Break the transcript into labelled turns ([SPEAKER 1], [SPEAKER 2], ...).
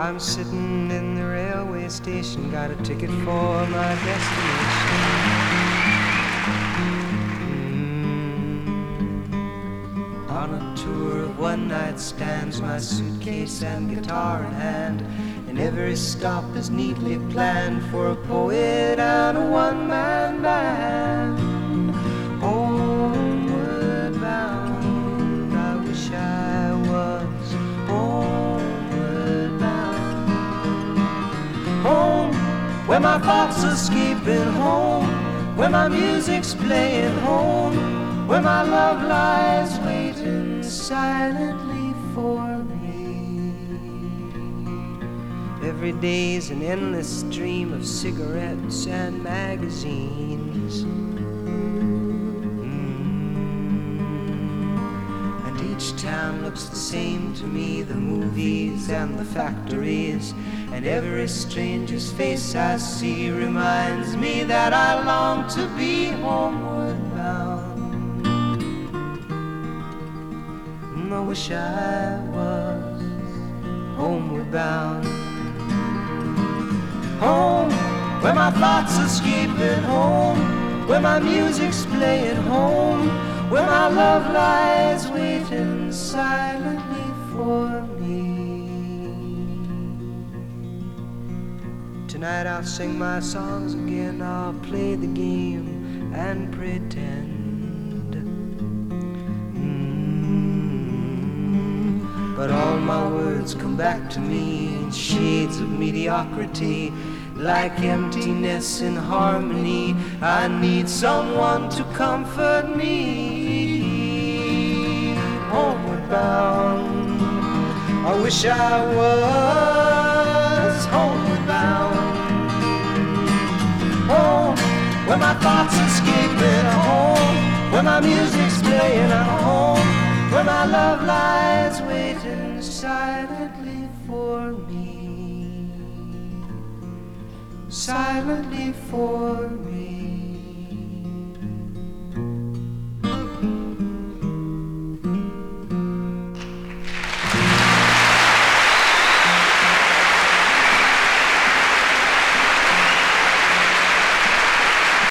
[SPEAKER 1] I'm sitting in the railway station, got a ticket for my destination. On a tour of one-night stands, my suitcase and guitar in hand, and every stop is neatly planned for a poet and a one-man band. Homeward bound, I wish I was homeward bound. Home, where my thoughts are escaping, home, where my music's playing, home, where my love lies waiting silently for me. Every day's an endless stream of cigarettes and magazines. And each town looks the same to me, the movies and the factories. And every stranger's face I see reminds me that I long to be homeward bound. I wish I was homeward bound. Home, where my thoughts are escaping, home, where my music's playing, home, where my love lies waiting silently for me. Tonight I'll sing my songs again, I'll play the game and pretend. But all my words come back to me in shades of mediocrity, like emptiness in harmony. I need someone to comfort me. Homeward bound, I wish I was homeward bound. Home, where my thoughts escaping, home, where my music's playing, home, where my love lies waiting silently for me, silently for me.